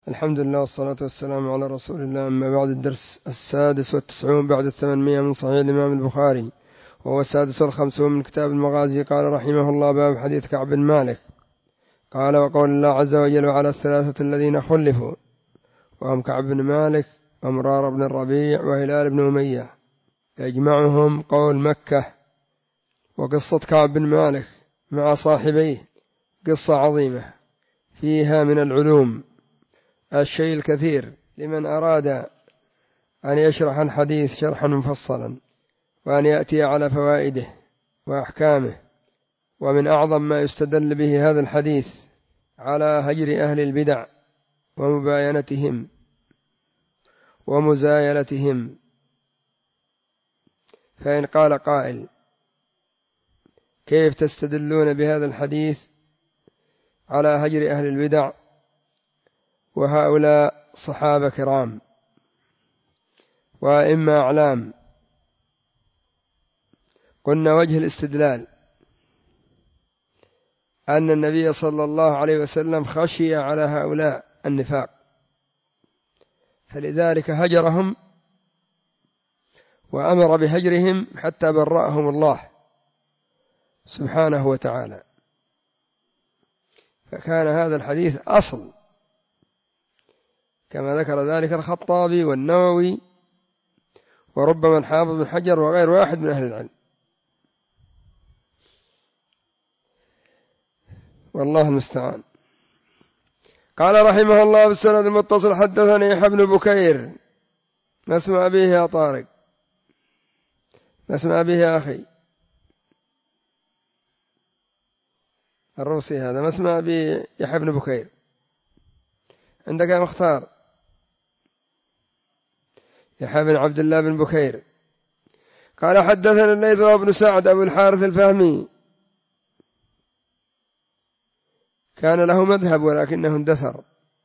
الحمد لله والصلاة والسلام على رسول الله. أما بعد، الدرس 96 بعد 800 من صحيح الإمام البخاري، وهو 56 من كتاب المغازي. قال رحمه الله: باب حديث كعب بن مالك. قال: وقول الله عز وجل: وعلى الثلاثة الذين خلفوا، وهم كعب بن مالك ومرار بن الربيع وهلال بن أمية، يجمعهم قول مكة. وقصة كعب بن مالك مع صاحبيه قصة عظيمة فيها من العلوم الشيء الكثير لمن أراد أن يشرح الحديث شرحا مفصلا، وأن يأتي على فوائده وأحكامه. ومن أعظم ما يستدل به هذا الحديث على هجر أهل البدع ومباينتهم ومزايلتهم. فإن قال قائل: كيف تستدلون بهذا الحديث على هجر أهل البدع وهؤلاء صحابة كرام وأئمة أعلام؟ قلنا: وجه الاستدلال أن النبي صلى الله عليه وسلم خشي على هؤلاء النفاق، فلذلك هجرهم وأمر بهجرهم حتى برأهم الله سبحانه وتعالى. فكان هذا الحديث أصل، كما ذكر ذلك الخطابي والنووي وربما الحافظ بن حجر وغير واحد من أهل العلم، والله المستعان. قال رحمه الله: بالسند المتصل حدثني يحيى بن بكير. ما اسم أبيه يا طارق؟ ما اسم أبيه يا أخي الروسي هذا؟ ما اسم أبي يحيى بن بكير عندك يا مختار؟ يحيى بن عبد الله بن بكير. قال: حدثنا الليث بن سعد أبو الحارث الفهمي، كان له مذهب ولكنه اندثر،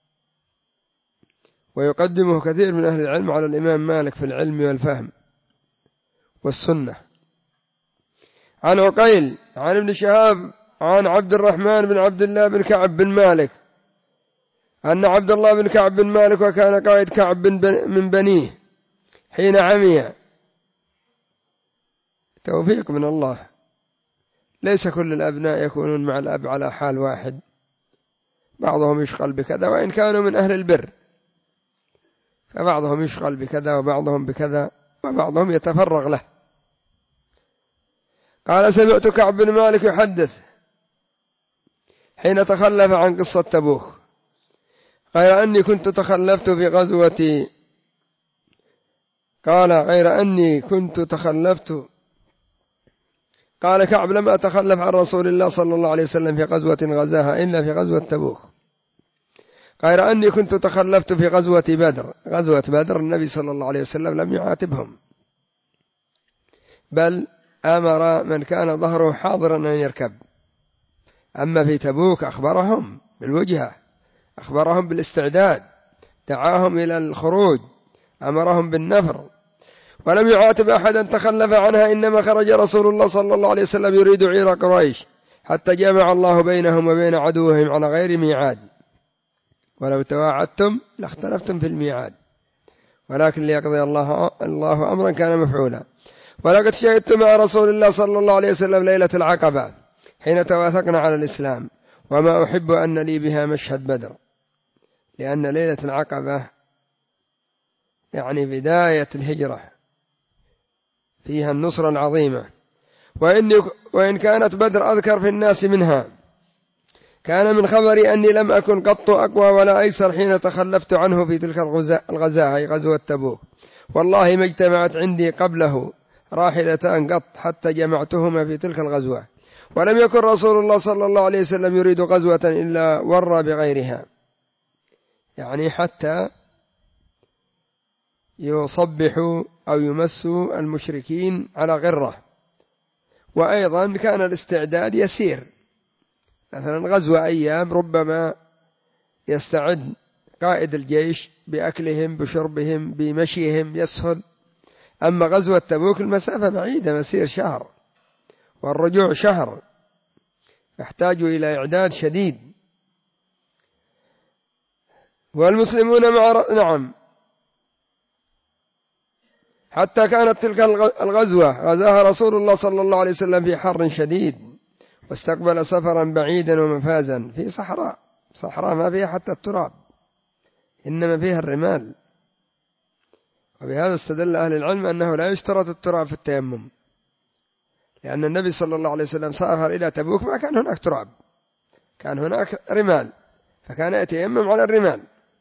ويقدمه كثير من أهل العلم على الإمام مالك في العلم والفهم والسنة. عن عقيل عن ابن شهاب عن عبد الرحمن بن عبد الله بن كعب بن مالك أن عبد الله بن كعب بن مالك وكان قائد كعب من بنيه حين عمي. توفيق من الله، ليس كل الأبناء يكونون مع الأب على حال واحد، بعضهم يشغل بكذا وإن كانوا من أهل البر، فبعضهم يشغل بكذا وبعضهم بكذا وبعضهم يتفرغ له. قال: سمعت كعب بن مالك يحدث حين تخلف عن قصة تبوك: غير أني كنت تخلفت في غزوة. قال: غير أني كنت تخلفت. قال كعب: لم أتخلف عن رسول الله صلى الله عليه وسلم في غزوة غزاها إلا في غزوة تبوك، غير أني كنت تخلفت في غزوة بدر. غزوة بدر النبي صلى الله عليه وسلم لم يعاتبهم، بل أمر من كان ظهره حاضرا أن يركب. أما في تبوك أخبرهم بالوجهة، أخبرهم بالاستعداد، دعاهم إلى الخروج، أمرهم بالنفر، ولم يعاتب أحدا تخلف عنها. إنما خرج رسول الله صلى الله عليه وسلم يريد عير قريش حتى جمع الله بينهم وبين عدوهم على غير ميعاد، ولو تواعدتم لاختلفتم في الميعاد، ولكن ليقضي الله أمرا كان مفعولا. ولقد شهدت مع رسول الله صلى الله عليه وسلم ليلة العقبة حين تواثقنا على الإسلام، وما أحب أن لي بها مشهد بدر، لأن ليلة العقبة يعني بداية الهجرة، فيها النصرة العظيمة. وإن كانت بدر أذكر في الناس منها، كان من خبري أني لم أكن قط أقوى ولا أيسر حين تخلفت عنه في تلك الغزاة، أي غزوة تبوك. والله ما اجتمعت عندي قبله راحلتان قط حتى جمعتهما في تلك الغزوة. ولم يكن رسول الله صلى الله عليه وسلم يريد غزوة إلا ورى بغيرها، يعني حتى يصبحوا أو يمسوا المشركين على غرة. وأيضا كان الاستعداد يسير، مثلا غزوة أيام ربما يستعد قائد الجيش بأكلهم بشربهم بمشيهم يسهل. أما غزوة تبوك المسافة بعيدة، مسير شهر والرجوع شهر، يحتاج إلى إعداد شديد. والمسلمون نعم. حتى كانت تلك الغزوة غزاها رسول الله صلى الله عليه وسلم في حر شديد، واستقبل سفرا بعيدا ومفازا في صحراء ما فيها حتى التراب، إنما فيها الرمال. وبهذا استدل أهل العلم أنه لا يشترط التراب في التيمم، لأن النبي صلى الله عليه وسلم سافر إلى تبوك ما كان هناك تراب، كان هناك رمال، فكان يتيمم على الرمال.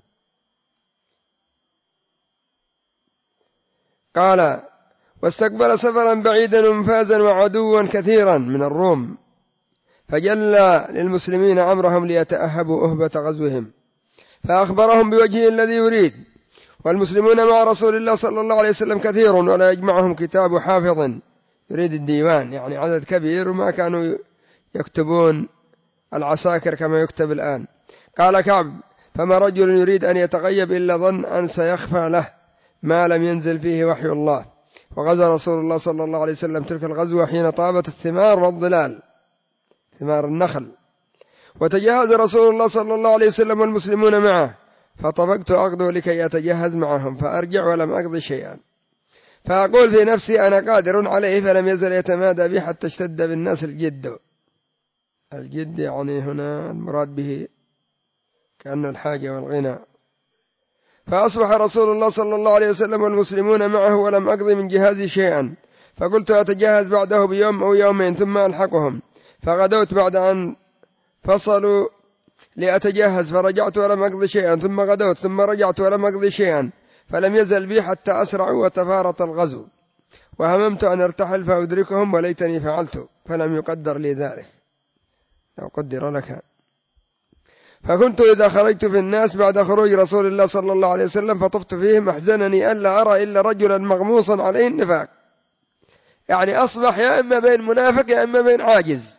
قال: واستقبل سفرا بعيدا ومفازا وعدوا كثيرا من الروم، فجلى للمسلمين أمرهم ليتأهبوا أهبة غزوهم، فأخبرهم بوجهه الذي يريد. والمسلمون مع رسول الله صلى الله عليه وسلم كثير، ولا يجمعهم كتاب حافظ يريد الديوان، يعني عدد كبير، وما كانوا يكتبون العساكر كما يكتب الآن. قال كعب: فما رجل يريد أن يتغيب إلا ظن أن سيخفى له ما لم ينزل فيه وحي الله. وغزا رسول الله صلى الله عليه وسلم تلك الغزوة حين طابت الثمار والظلال، ثمار النخل. وتجهز رسول الله صلى الله عليه وسلم والمسلمون معه، فطبقت أغدو لكي أتجهز معهم، فأرجع ولم أقضي شيئا، فأقول في نفسي أنا قادر عليه، فلم يزل يتمادى بي حتى اشتد بالناس الجد. الجد يعني هنا المراد به كأن الحاجة والغنى. فأصبح رسول الله صلى الله عليه وسلم والمسلمون معه ولم أقضي من جهازي شيئا، فقلت أتجهز بعده بيوم أو يومين ثم ألحقهم، فغدوت بعد أن فصلوا لأتجهز، فرجعت ولم أقضي شيئا، ثم غدوت ثم رجعت ولم أقضي شيئا، فلم يزل بي حتى أسرعوا وتفارط الغزو، وهممت أن أرتحل فأدركهم، وليتني فعلت، فلم يقدر لي ذلك، لو قدر لك. فكنت إذا خرجت في الناس بعد خروج رسول الله صلى الله عليه وسلم فطفت فيهم، أحزنني ألا أرى إلا رجلا مغموصا عليه النفاق، يعني أصبح يا إما بين منافق يا إما بين عاجز،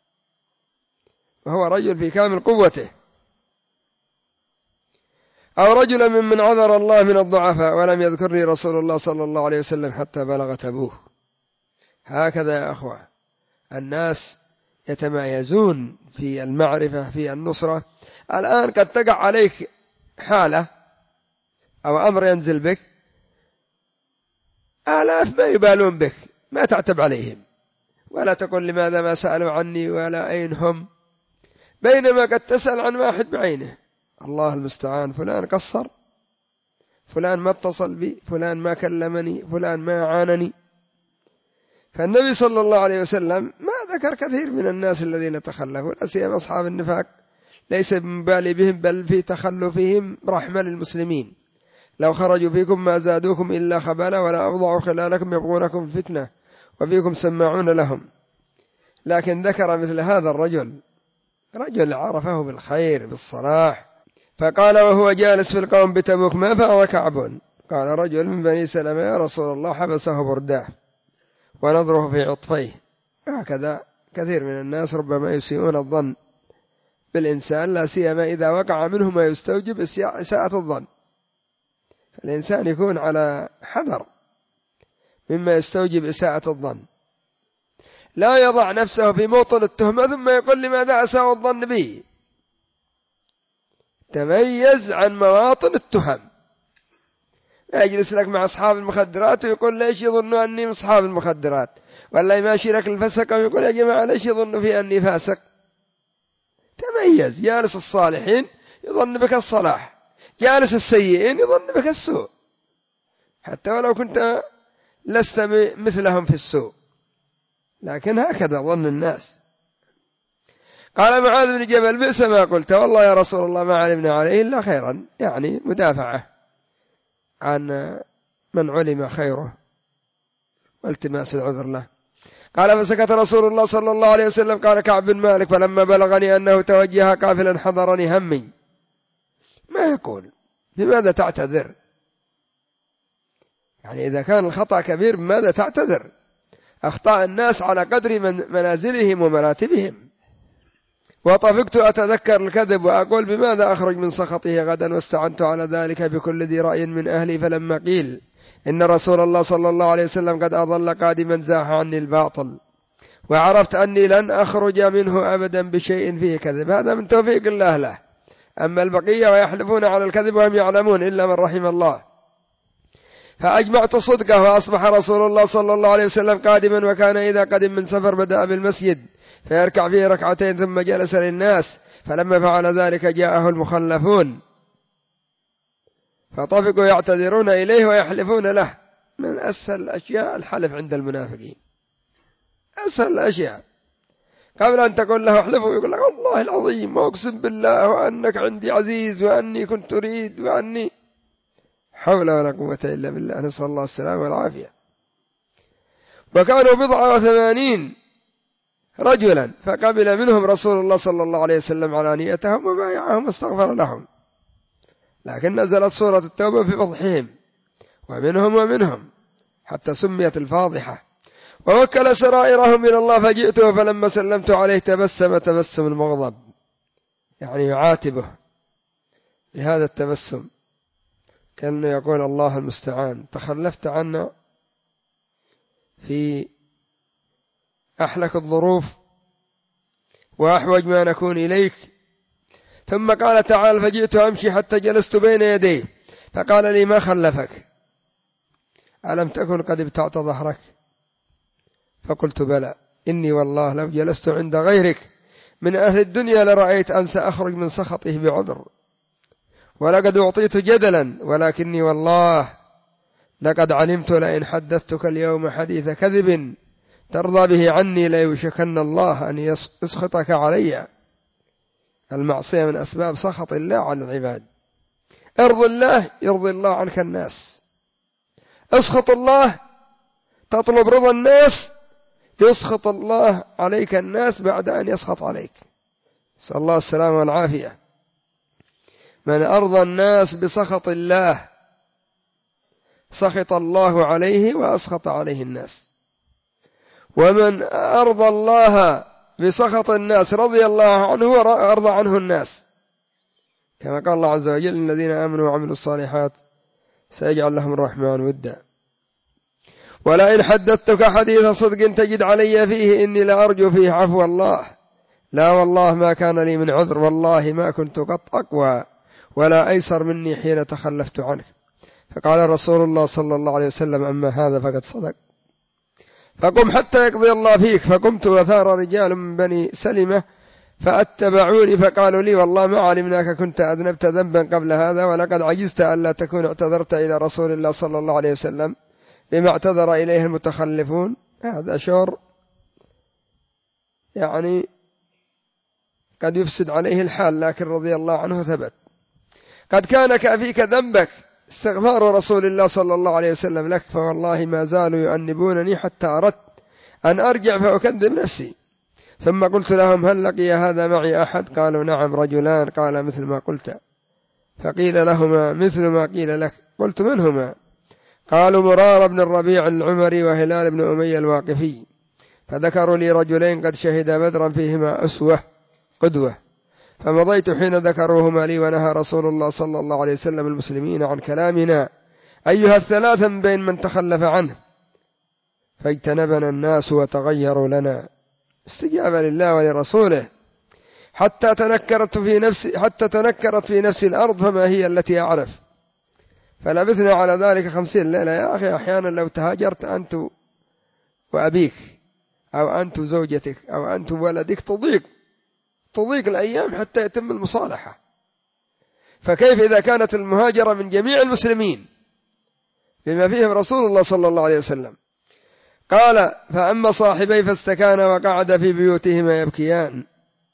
وهو رجل في كامل قوته، أو رجلا ممن عذر الله من الضعفاء، ولم يذكرني رسول الله صلى الله عليه وسلم حتى بلغ تبوه. هكذا يا أخوة الناس يتمايزون في المعرفة في النصرة. الآن قد تقع عليك حالة أو أمر ينزل بك، آلاف ما يبالون بك، ما تعتب عليهم ولا تقول لماذا ما سألوا عني ولا أين هم، بينما قد تسأل عن واحد بعينه، الله المستعان، فلان قصر، فلان ما اتصل بي، فلان ما كلمني، فلان ما عانني. فالنبي صلى الله عليه وسلم ما ذكر كثير من الناس الذين تخلفوا، لا سيما أصحاب النفاق، ليس بمبالي بهم، بل في تخلفهم رحمة للمسلمين. لو خرجوا فيكم ما زادوكم إلا خبالا، ولا أوضعوا خلالكم يبغونكم فتنة وفيكم سماعون لهم. لكن ذكر مثل هذا الرجل، رجل عرفه بالخير بالصلاح، فقال وهو جالس في القوم بتبوك: ما فعل كعب؟ قال: رجل من بني سلمة يا رسول الله حبسه برداه ونظره في عطفيه. هكذا كثير من الناس ربما يسيئون الظن بالإنسان، لا سيما إذا وقع منه ما يستوجب إساءة الظن، فالإنسان يكون على حذر مما يستوجب إساءة الظن، لا يضع نفسه في موطن التهمة ثم يقول لماذا أساء الظن بي. تميز عن مواطن التهم، لا يجلس لك مع أصحاب المخدرات ويقول ليش يظنوا أني من أصحاب المخدرات، ولا يماشي لك الفسق ويقول يا جماعة ليش يظنوا في أني فاسق. تميز، جالس الصالحين يظن بك الصلاح، جالس السيئين يظن بك السوء، حتى ولو كنت لست مثلهم في السوء، لكن هكذا ظن الناس. قال معاذ بن جبل: بئس ما قلت، والله يا رسول الله ما علمنا عليه إلا خيرا، يعني مدافعة عن من علم خيره والتماس العذر له. قال: فسكت رسول الله صلى الله عليه وسلم. قال كعب بن مالك: فلما بلغني أنه توجه قافلا حضرني همي. ما يقول لماذا تعتذر؟ يعني إذا كان الخطأ كبير بماذا تعتذر؟ أخطاء الناس على قدر منازلهم ومراتبهم. وطفقت أتذكر الكذب وأقول بماذا أخرج من سخطه غدا، واستعنت على ذلك بكل ذي رأي من أهلي. فلما قيل إن رسول الله صلى الله عليه وسلم قد أضل قادما زاح عني الباطل، وعرفت أني لن أخرج منه أبدا بشيء فيه كذب. هذا من توفيق الله له أما البقية ويحلفون على الكذب وهم يعلمون إلا من رحم الله. فأجمعت صدقه، وأصبح رسول الله صلى الله عليه وسلم قادما، وكان إذا قدم من سفر بدأ بالمسجد فيركع فيه ركعتين ثم جلس للناس، فلما فعل ذلك جاءه المخلفون فطفقوا يعتذرون إليه ويحلفون له. من أسهل الأشياء الحلف عند المنافقين، أسهل الأشياء. قبل أن تقول له احلفوا يقول لك والله العظيم وأقسم بالله وأنك عندي عزيز وأني كنت أريد وأني، حول ولا قوة إلا بالله، نسأل الله السلامة والعافية. وكانوا 89 رجلا، فقبل منهم رسول الله صلى الله عليه وسلم علانيتهم وبايعهم واستغفر لهم، لكن نزلت سورة التوبة في فضحهم ومنهم حتى سميت الفاضحة. ووكل سرائرهم إلى الله، فجئته فلما سلمت عليه تبسم المغضب، يعني يعاتبه بهذا التبسم، كأنه يقول الله المستعان، تخلفت عنا في أحلك الظروف وأحوج ما نكون إليك. ثم قال تعالى فجئت أمشي حتى جلست بين يديه فقال لي ما خلفك؟ ألم تكن قد ابتعت ظهرك؟ فقلت بلى، إني والله لو جلست عند غيرك من أهل الدنيا لرأيت أن سأخرج من سخطه بعذر، ولقد أعطيت جدلا، ولكني والله لقد علمت لئن حدثتك اليوم حديث كذب ترضى به عني ليوشكن الله أن يسخطك علي. المعصية من أسباب سخط الله على العباد. ارض الله يرضي الله عنك الناس، اسخط الله تطلب رضا الناس يسخط الله عليك الناس بعد أن يسخط عليك، نسأل الله السلامة والعافية. من أرضى الناس بسخط الله سخط الله عليه وأسخط عليه الناس، ومن أرضى الله بسخط الناس رضي الله عنه وأرضى عنه الناس، كما قال الله عز وجل الذين آمنوا وعملوا الصالحات سيجعل لهم الرحمن ودا. ولئن حدثتك حديث صدق تجد علي فيه إني لأرجو فيه عفو الله، لا والله ما كان لي من عذر، والله ما كنت قط أقوى ولا أيسر مني حين تخلفت عنك. فقال رسول الله صلى الله عليه وسلم أما هذا فقد صدق، فقم حتى يقضي الله فيك. فقمت وثار رجال من بني سلمة فأتبعوني فقالوا لي والله ما علمناك كنت أذنبت ذنبا قبل هذا، ولقد عجزت ألا تكون اعتذرت إلى رسول الله صلى الله عليه وسلم بما اعتذر إليه المتخلفون. هذا شر يعني قد يفسد عليه الحال، لكن رضي الله عنه ثبت. قد كان كافيك ذنبك استغفار رسول الله صلى الله عليه وسلم لك، فوالله ما زالوا يؤنبونني حتى أردت أن أرجع فأكذب نفسي. ثم قلت لهم هل لقي هذا معي أحد؟ قالوا نعم رجلان. قال مثل ما قلت. فقيل لهما مثل ما قيل لك. قلت من هما؟ قالوا مرار بن الربيع العمري وهلال بن أمية الواقفي. فذكروا لي رجلين قد شهدا بدرا فيهما أسوة قدوة، فمضيت حين ذكروهما لي، ونهى رسول الله صلى الله عليه وسلم المسلمين عن كلامنا أيها الثلاثة من بين من تخلف عنه، فاجتنبنا الناس وتغيروا لنا استجابة لله ولرسوله حتى تنكرت في نفسي الأرض فما هي التي أعرف. فلبثنا على ذلك 50 ليلة. يا أخي أحيانا لو تهاجرت أنت وأبيك أو أنت زوجتك أو أنت ولدك تضيق الأيام حتى يتم المصالحة، فكيف إذا كانت المهاجرة من جميع المسلمين بما فيهم رسول الله صلى الله عليه وسلم؟ قال فأما صاحبي فاستكانا وقعد في بيوتهما يبكيان،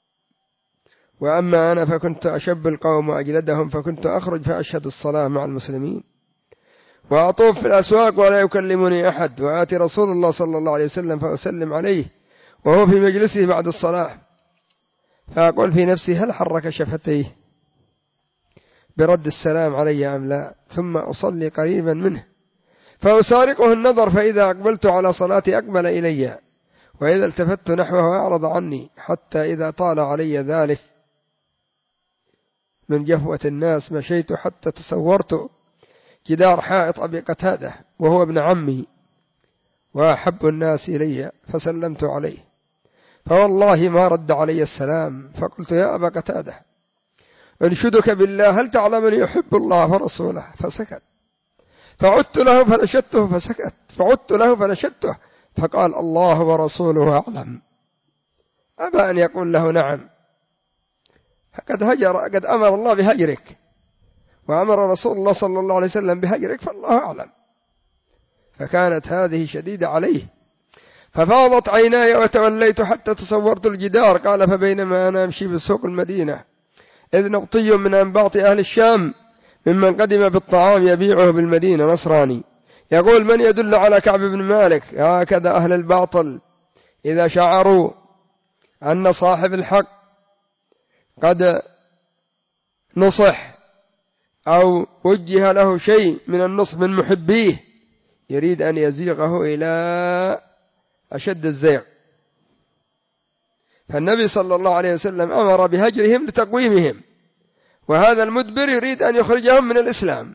وأما أنا فكنت أشب القوم وأجلدهم، فكنت أخرج فأشهد الصلاة مع المسلمين وأطوف في الأسواق ولا يكلمني أحد، وآتي رسول الله صلى الله عليه وسلم فأسلم عليه وهو في مجلسه بعد الصلاة، فأقول في نفسي هل حرك شفتيه برد السلام علي أم لا، ثم أصلي قريبا منه فأسارقه النظر، فإذا أقبلت على صلاتي أقبل إلي، وإذا التفت نحوه أعرض عني، حتى إذا طال علي ذلك من جفوة الناس مشيت حتى تصورت جدار حائط أبي قتادة وهو ابن عمي وأحب الناس إلي، فسلمت عليه فوالله ما رد علي السلام، فقلت يا أبا قتادة أنشدك بالله هل تعلم أن يحب الله ورسوله؟ فسكت. فعدت له فنشدته فسكت. فعدت له فنشدته فقال الله ورسوله أعلم. أبى أن يقول له نعم. قد أمر الله بهجرك وأمر رسول الله صلى الله عليه وسلم بهجرك، فالله أعلم. فكانت هذه شديدة عليه، ففاضت عيناي وتوليت حتى تصورت الجدار. قال فبينما أنا أمشي بسوق المدينة إذ نبطي من أنباط أهل الشام ممن قدم بالطعام يبيعه بالمدينة نصراني يقول من يدل على كعب بن مالك؟ هكذا أهل الباطل إذا شعروا أن صاحب الحق قد نصح أو وجه له شيء من النصح من محبيه يريد أن يزيغه إلى أشد الزيغ. فالنبي صلى الله عليه وسلم أمر بهجرهم لتقويمهم، وهذا المدبر يريد أن يخرجهم من الإسلام.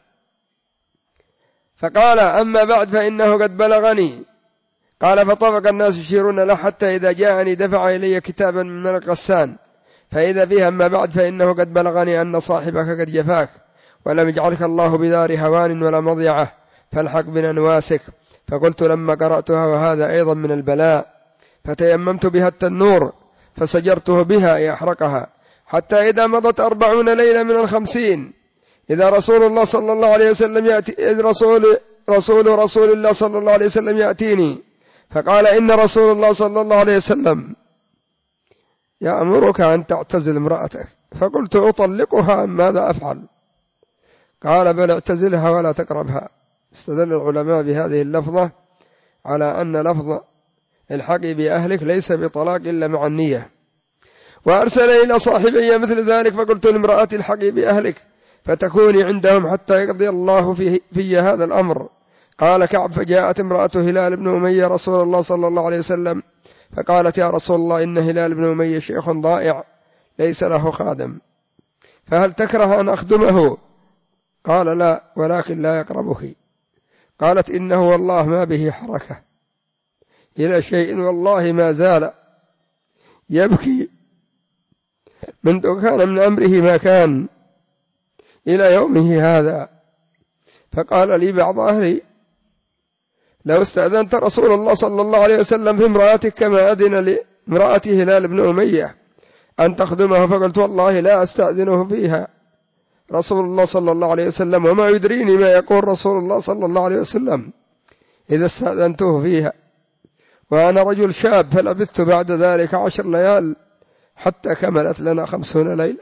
فقال أما بعد فإنه قد بلغني. قال فطبق الناس يشيرون له حتى إذا جاءني دفع إلي كتابا من ملك غسان فإذا فيها أما بعد فإنه قد بلغني أن صاحبك قد جفاك ولم يجعلك الله بدار هوان ولا مضيعة فالحق بنا نواسك. فقلت لما قرأتها وهذا أيضا من البلاء فتيممت بها التنور فسجرته بها يحرقها حتى إذا مضت 40 ليلة من 50 إذا رسول الله صلى الله عليه وسلم يأتي إذ رسول الله صلى الله عليه وسلم يأتيني فقال إن رسول الله صلى الله عليه وسلم يأمرك أن تعتزل امرأتك. فقلت أطلقها أم ماذا أفعل؟ قال بل اعتزلها ولا تقربها. استدل العلماء بهذه اللفظة على أن لفظ الحقي بأهلك ليس بطلاق إلا مع النية. وأرسل إلى صاحبي مثل ذلك فقلت لامرأتي الحقي بأهلك فتكوني عندهم حتى يقضي الله في هذا الأمر. قال كعب فجاءت امرأة هلال بن أمية رسول الله صلى الله عليه وسلم فقالت يا رسول الله إن هلال بن أمية شيخ ضائع ليس له خادم فهل تكره أن أخدمه؟ قال لا ولكن لا يقربه. قالت إنه والله ما به حركة إلى شيء والله ما زال يبكي منذ كان من أمره ما كان إلى يومه هذا. فقال لي بعض أهلي لو استأذنت رسول الله صلى الله عليه وسلم في امرأتك كما أذن لامرأة هلال بن أمية أن تخدمه فقلت والله لا أستأذنه فيها رسول الله صلى الله عليه وسلم وما يدريني ما يقول رسول الله صلى الله عليه وسلم إذا استأذنته فيها وأنا رجل شاب. فلبثت بعد ذلك 10 ليال حتى كملت لنا 50 ليلة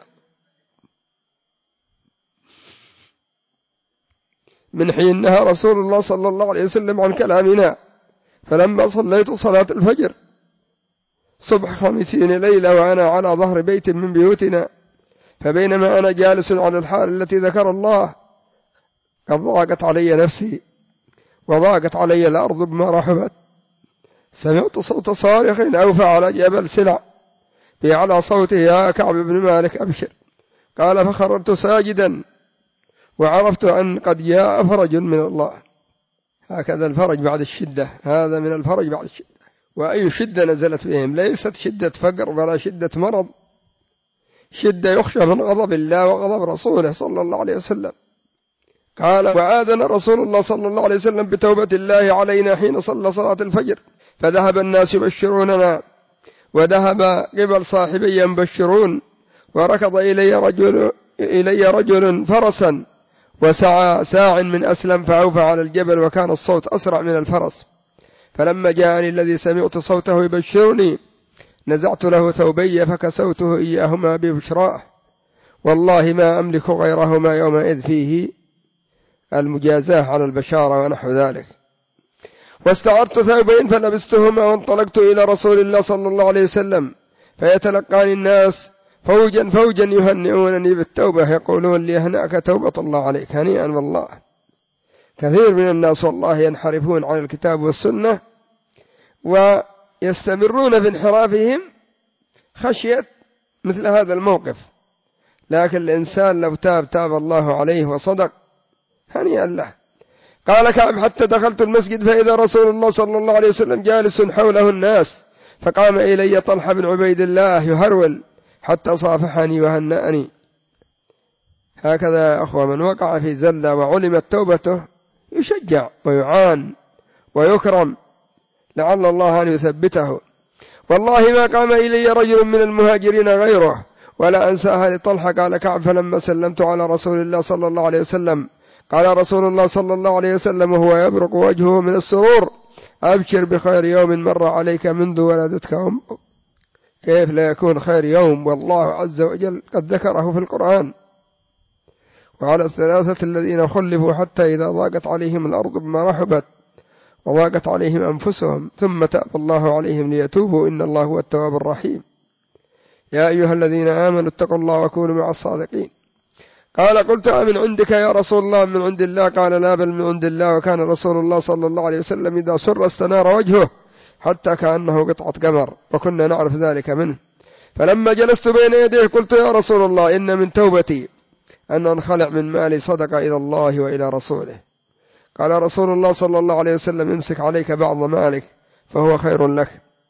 من حين نهى رسول الله صلى الله عليه وسلم عن كلامنا. فلما صليت صلاة الفجر صبح 50 ليلة وأنا على ظهر بيت من بيوتنا فبينما أنا جالس على الحال التي ذكر الله قد ضاقت علي نفسي وضاقت علي الأرض بما رحبت سمعت صوت صارخ أوفى على جبل سلع بأعلى صوته يا كعب بن مالك أبشر. قال فخررت ساجدا وعرفت أن قد جاء فرج من الله. هكذا الفرج بعد الشدة، هذا من الفرج بعد الشدة. وأي شدة نزلت بهم ليست شدة فقر ولا شدة مرض، شدة يخشى من غضب الله وغضب رسوله صلى الله عليه وسلم. قال وآذن رسول الله صلى الله عليه وسلم بتوبة الله علينا حين صلى صلاة الفجر فذهب الناس يبشروننا وذهب قبل صاحبي يبشرون وركض إلي رجل فرسا وسعى ساع من أسلم فأوفى على الجبل وكان الصوت أسرع من الفرس. فلما جاءني الذي سمعت صوته يبشرني نزعت له ثوبي فكسوته إياهما ببشراه والله ما أملك غيرهما يومئذ فيه المجازاة على البشارة ونحو ذلك. واستعرت ثوبين فلبستهما وانطلقت إلى رسول الله صلى الله عليه وسلم فيتلقاني الناس فوجا فوجا يهنئونني بالتوبة يقولون لي هنأك توبة الله عليك هنيئا. والله كثير من الناس والله ينحرفون عن الكتاب والسنة ويستمرون في انحرافهم خشية مثل هذا الموقف، لكن الإنسان لو تاب الله عليه وصدق هنيئا له. قال كعب حتى دخلت المسجد فإذا رسول الله صلى الله عليه وسلم جالس حوله الناس فقام إلي طلحة بن عبيد الله يهرول حتى صافحني وهنأني هكذا يا أخوة من وقع في زلة وعلمت توبته يشجع ويعان ويكرم لعل الله أن يثبته. والله ما قام إلي رجل من المهاجرين غيره ولا أنساها لطلحة. قال كعب فلما سلمت على رسول الله صلى الله عليه وسلم قال رسول الله صلى الله عليه وسلم وهو يبرق وجهه من السرور أبشر بخير يوم مر عليك منذ ولدتك أمك. كيف لا يكون خير يوم والله عز وجل قد ذكره في القرآن. وعلى الثلاثة الذين خلفوا حتى إذا ضاقت عليهم الأرض بما رحبت وضاقت عليهم أنفسهم ثم تاب الله عليهم ليتوبوا إن الله هو التواب الرحيم. يا أيها الذين آمنوا اتقوا الله وكونوا مع الصادقين. قال قلت من عندك يا رسول الله من عند الله؟ قال لا بل من عند الله. وكان رسول الله صلى الله عليه وسلم إذا سر استنار وجهه حتى كأنه قطعة قمر وكنا نعرف ذلك منه. فلما جلست بين يديه قلت يا رسول الله إن من توبتي أن أنخلع من مالي صدقة إلى الله وإلى رسوله. قال رسول الله صلى الله عليه وسلم امسك عليك بعض مالك فهو خير لك.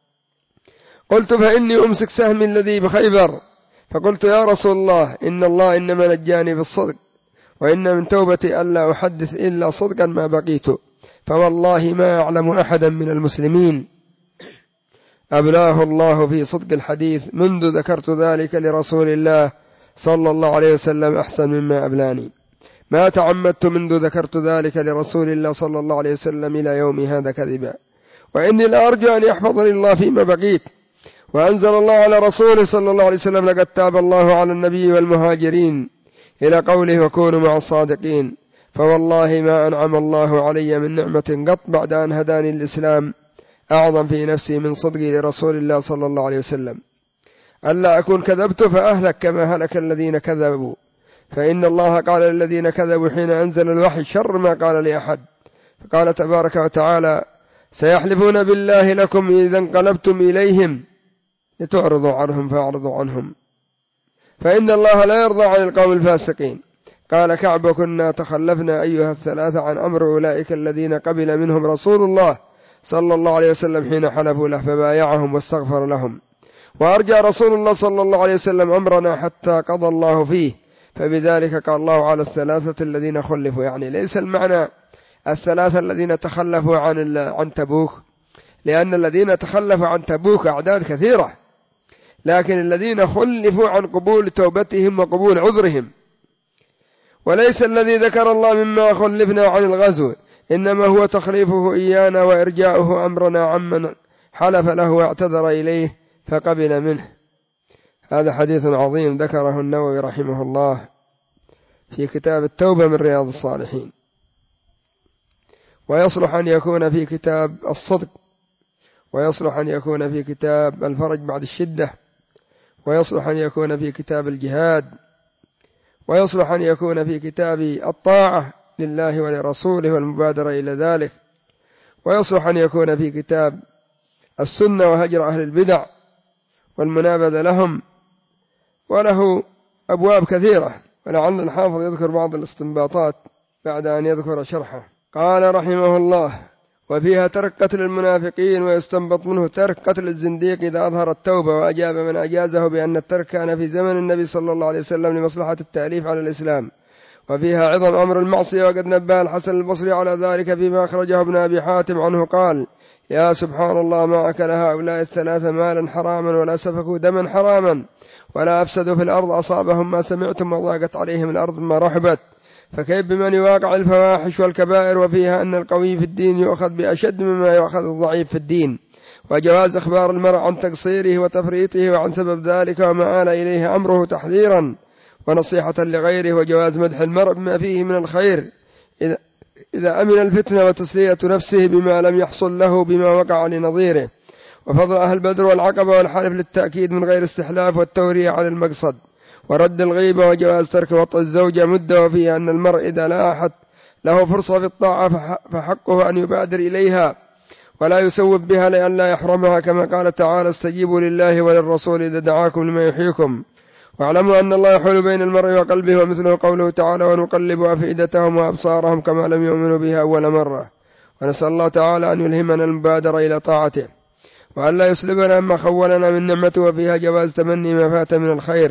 قلت فإني أمسك سهمي الذي بخيبر. فقلت يا رسول الله إن الله إنما نجاني بالصدق وإن من توبتي ألا أحدث إلا صدقا ما بقيت. فوالله ما أعلم أحدا من المسلمين أبلاه الله في صدق الحديث منذ ذكرت ذلك لرسول الله صلى الله عليه وسلم أحسن مما أبلاني. ما تعمدت منذ ذكرت ذلك لرسول الله صلى الله عليه وسلم إلى يومي هذا كذبا. وإني لأرجو أن يحفظني الله فيما بقيت. وأنزل الله على رسوله صلى الله عليه وسلم لقد تاب الله على النبي والمهاجرين إلى قوله وكونوا مع الصادقين. فوالله ما أنعم الله علي من نعمة قط بعد أن هداني الإسلام أعظم في نفسي من صدقي لرسول الله صلى الله عليه وسلم. ألا أكون كذبت فأهلك كما هلك الذين كذبوا. فإن الله قال للذين كذبوا حين أنزل الوحي شر ما قال لأحد. فقال تبارك وتعالى سيحلفون بالله لكم إذا انقلبتم إليهم لتعرضوا عنهم فأعرضوا عنهم فإن الله لا يرضى عن القوم الفاسقين. قال كعب كنا تخلفنا أيها الثلاثة عن أمر أولئك الذين قبل منهم رسول الله صلى الله عليه وسلم حين حلفوا له فبايعهم واستغفر لهم. وأرجى رسول الله صلى الله عليه وسلم أمرنا حتى قضى الله فيه. فبذلك قال الله على الثلاثة الذين خلفوا. يعني ليس المعنى الثلاثة الذين تخلفوا عن تبوك لأن الذين تخلفوا عن تبوك أعداد كثيرة لكن الذين خلفوا عن قبول توبتهم وقبول عذرهم. وليس الذي ذكر الله مما خلفنا عن الغزو إنما هو تخليفه إيانا وإرجاؤه أمرنا عمن حلف له واعتذر إليه فقبل منه. هذا حديث عظيم ذكره النووي رحمه الله في كتاب التوبة من رياض الصالحين. ويصلح أن يكون في كتاب الصدق ويصلح أن يكون في كتاب الفرج بعد الشدة ويصلح أن يكون في كتاب الجهاد ويصلح أن يكون في كتاب الطاعة لله ولرسوله والمبادرة إلى ذلك ويصلح أن يكون في كتاب السنة وهجر أهل البدع والمنابذة لهم وله أبواب كثيرة. ولعل الحافظ يذكر بعض الاستنباطات بعد أن يذكر شرحه. قال رحمه الله وفيها ترك قتل المنافقين ويستنبط منه ترك قتل الزنديق إذا أظهر التوبة. وأجاب من أجازه بأن الترك كان في زمن النبي صلى الله عليه وسلم لمصلحة التأليف على الإسلام. وفيها عظم أمر المعصية وقد نبه الحسن البصري على ذلك فيما أخرجه ابن أبي حاتم عنه قال يا سبحان الله ما أكل هؤلاء الثلاثة مالا حراما ولا سفكوا دما حراما ولا أفسدوا في الأرض أصابهم ما سمعتم وضاقت عليهم الأرض ما رحبت. فكيف بمن يواقع الفواحش والكبائر. وفيها أن القوي في الدين يؤخذ بأشد مما يؤخذ الضعيف في الدين. وجواز إخبار المرء عن تقصيره وتفريطه وعن سبب ذلك وما آل إليه أمره تحذيرا ونصيحة لغيره. وجواز مدح المرء بما فيه من الخير إذا أمن الفتنة وتسلية نفسه بما لم يحصل له بما وقع لنظيره. وفضل أهل بدر والعقبة والحلف للتأكيد من غير استحلاف والتورية عن المقصد. ورد الغيبة وجواز ترك وطء الزوجة مدة. وفيها أن المرء إذا لاحت له فرصة في الطاعة فحقه أن يبادر إليها ولا يسوف بها لئلا يحرمها كما قال تعالى استجيبوا لله وللرسول إذا دعاكم لما يحييكم. واعلموا أن الله يحول بين المرء وقلبه ومثله قوله تعالى ونقلب أفئدتهم وأبصارهم كما لم يؤمنوا بها أول مرة. ونسأل الله تعالى أن يلهمنا المبادرة إلى طاعته وأن لا يسلبنا ما خولنا من نعمته. وفيها جواز تمني ما فات من الخير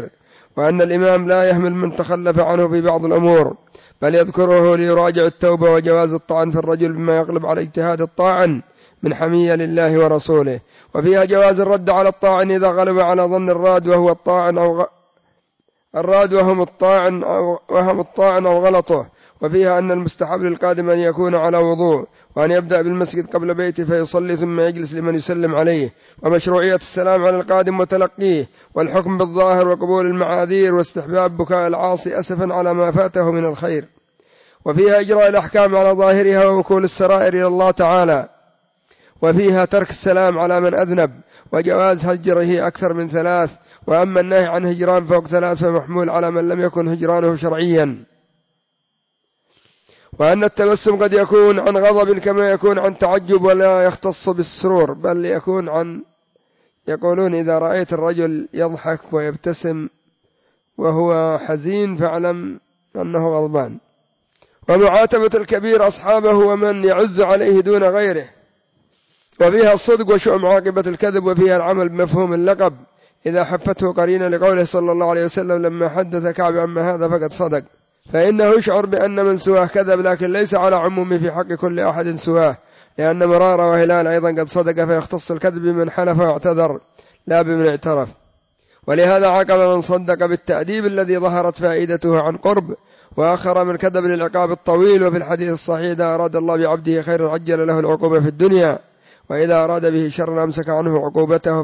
وأن الإمام لا يهمل من تخلف عنه في بعض الأمور، بل يذكره ليراجع التوبة وجواز الطعن في الرجل بما يغلب على اجتهاد الطاعن من حمية لله ورسوله. وفيها جواز الرد على الطاعن إذا غلب على ظن الراد وهو الطاعن وهم الطاعن أو غلطه. وفيها أن المستحب للقادم أن يكون على وضوء، وأن يبدأ بالمسجد قبل بيته فيصلي ثم يجلس لمن يسلم عليه، ومشروعية السلام على القادم وتلقيه، والحكم بالظاهر وقبول المعاذير، واستحباب بكاء العاصي أسفا على ما فاته من الخير. وفيها إجراء الأحكام على ظاهرها ووكول السرائر إلى الله تعالى. وفيها ترك السلام على من أذنب، وجواز هجره أكثر من 3، وأما النهي عن هجران فوق 3 فمحمول على من لم يكن هجرانه شرعيا. وأن التبسم قد يكون عن غضب كما يكون عن تعجب، ولا يختص بالسرور، بل يكون عن، يقولون إذا رأيت الرجل يضحك ويبتسم وهو حزين فاعلم أنه غضبان. ومعاتبة الكبير أصحابه ومن يعز عليه دون غيره. وفيها الصدق وشؤم عاقبة الكذب. وفيها العمل بمفهوم اللقب إذا حفته قرينة، لقوله صلى الله عليه وسلم لما حدث كعب أما هذا فقد صدق، فإنه يشعر بأن من سواه كذب، لكن ليس على عمومه في حق كل أحد سواه، لأن مرارة وهلال أيضا قد صدق، فيختص الكذب بمن حلف واعتذر لا بمن اعترف. ولهذا عاقب من صدق بالتأديب الذي ظهرت فائدته عن قرب، وآخر من كذب للعقاب الطويل. وفي الحديث الصحيح إذا أراد الله بعبده خيرا عجل له العقوبة في الدنيا، وإذا أراد به شرا أمسك عنه عقوبته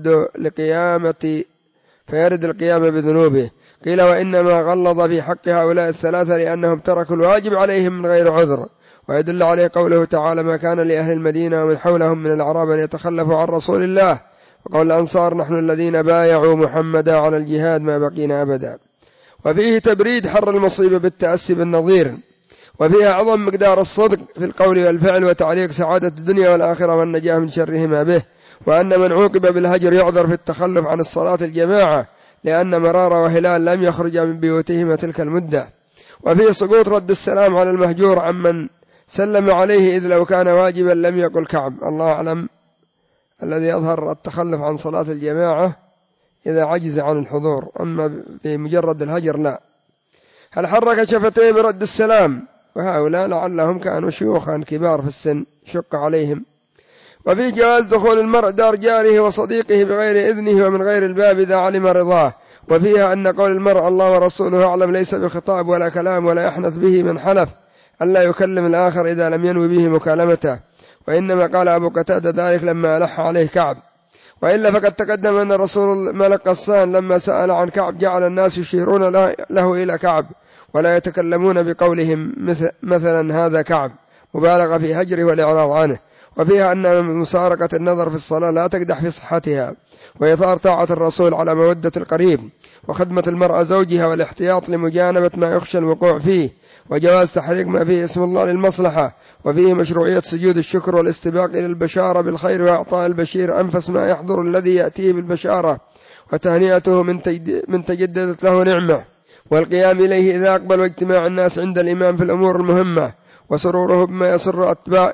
فيرد القيامة بذنوبه. قيل وإنما غلظ في حق هؤلاء 3 لأنهم تركوا الواجب عليهم من غير عذر. ويدل عليه قوله تعالى ما كان لأهل المدينة ومن حولهم من الأعراب أن يتخلفوا عن رسول الله، وقول الأنصار نحن الذين بايعوا محمدا على الجهاد ما بقينا أبدا. وفيه تبريد حر المصيبة بالتأسي بالنظير. وفيها عظم مقدار الصدق في القول والفعل، وتعليق سعادة الدنيا والآخرة والنجاة من شرهما به. وأن من عوقب بالهجر يعذر في التخلف عن الصلاة الجماعة، لأن مرارة وهلال لم يخرجا من بيوتهما تلك المدة. وفيه سقوط رد السلام على المهجور عمن سلم عليه، إذ لو كان واجبا لم يقل كعب. الله أعلم الذي يظهر التخلف عن صلاة الجماعة إذا عجز عن الحضور، أما بمجرد الهجر لا. هل حرك شفتيه برد السلام؟ وهؤلاء لعلهم كانوا شيوخا كبار في السن شق عليهم. وفي جواز دخول المرء دار جاره وصديقه بغير إذنه ومن غير الباب إذا علم رضاه. وفيها أن قول المرء الله ورسوله أعلم ليس بخطاب ولا كلام، ولا يحنث به من حلف ألا يكلم الآخر إذا لم ينوي به مكالمته، وإنما قال أبو قتادة ذلك لما ألح عليه كعب. وإلا فقد تقدم أن الرسول ملك غسان لما سأل عن كعب جعل الناس يشيرون له إلى كعب ولا يتكلمون بقولهم مثلا هذا كعب، مبالغة في هجره والإعراض عنه. وفيها أن مسارقة النظر في الصلاة لا تقدح في صحتها، وإثار طاعة الرسول على مودة القريب، وخدمة المرأة زوجها، والاحتياط لمجانبة ما يخشى الوقوع فيه، وجواز تحريك ما فيه اسم الله للمصلحة. وفيه مشروعية سجود الشكر والاستباق إلى البشارة بالخير، وإعطاء البشير أنفس ما يحضر الذي يأتيه بالبشارة، وتهنئته من تجددت له نعمة، والقيام إليه إذا أقبل، واجتماع الناس عند الإمام في الأمور المهمة، وسروره بما يسر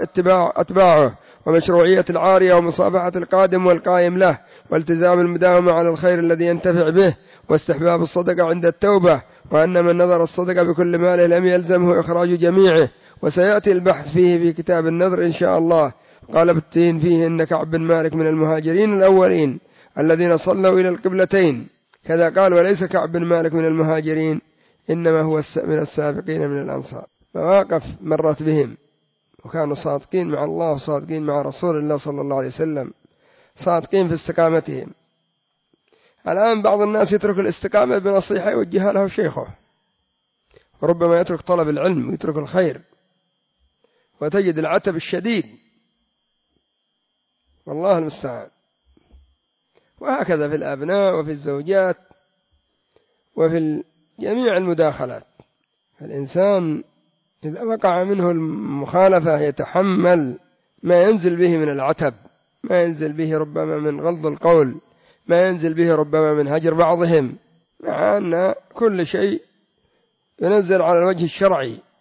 أتباعه، ومشروعية العارية ومصافحة القادم والقائم له، والتزام المداومة على الخير الذي ينتفع به، واستحباب الصدقة عند التوبة. وأن من نذر الصدقة بكل ماله لم يلزمه إخراج جميعه، وسيأتي البحث فيه في كتاب النذر إن شاء الله. قال ابن تين فيه إن كعب بن مالك من المهاجرين الأولين الذين صلوا إلى القبلتين، كذا قال وليس كعب بن مالك من المهاجرين إنما هو من السابقين من الأنصار. مواقف مرت بهم وكانوا صادقين مع الله وصادقين مع رسول الله صلى الله عليه وسلم، صادقين في استقامتهم. الآن بعض الناس يترك الاستقامة بنصيحة يوجهها له شيخه، وربما يترك طلب العلم ويترك الخير، وتجد العتب الشديد، والله المستعان. وهكذا في الأبناء وفي الزوجات وفي جميع المداخلات. الإنسان إذا وقع منه المخالفة يتحمل ما ينزل به من العتب، ما ينزل به ربما من غلظ القول، ما ينزل به ربما من هجر بعضهم، مع أن كل شيء ينزل على الوجه الشرعي